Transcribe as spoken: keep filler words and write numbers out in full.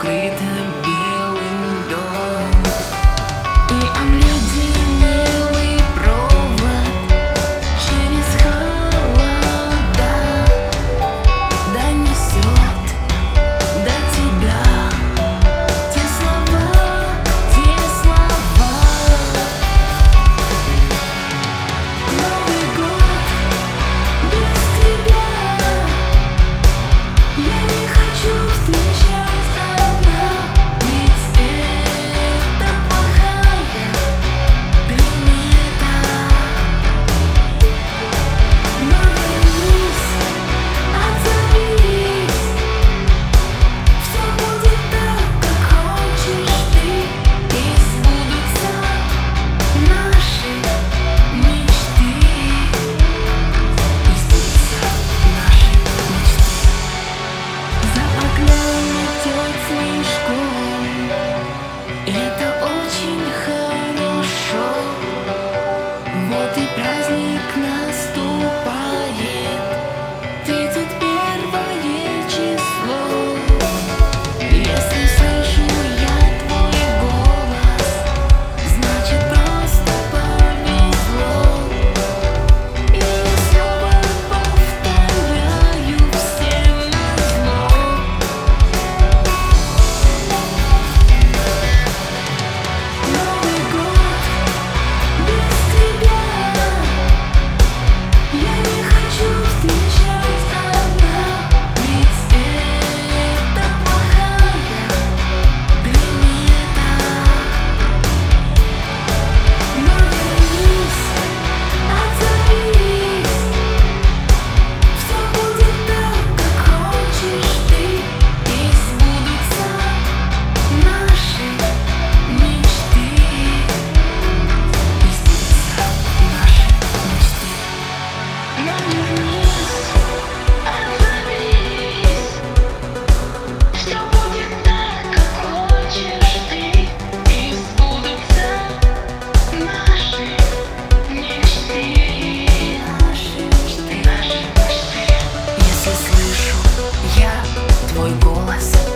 укрыта белым дом, и обледенелый провод через холода донесет до тебя те слова, те слова. Новый год без тебя я не хочу встречать одна, ведь это плохая примета. Но вернись, отзовись, все будет так, как хочешь ты, и сбудутся наши мечты, и сбудутся наши мечты. За окном метет снежком, это очень хорошо. Вот и праздник наступает, тридцать первое число. Если слышу я твой голос, значит просто повезло. И я снова повторяю всем назло. Новый год без тебя я не хочу встречать одна, ведь это плохая примета. Но вернись, отзовись, все будет так, как хочешь ты, и сбудутся наши мечты, и сбудутся наши мечты. Но вернись, отзовись, все будет так, как хочешь ты, и сбудутся наши мечты, наши мечты, наши мечты. Если слышу я твой голос,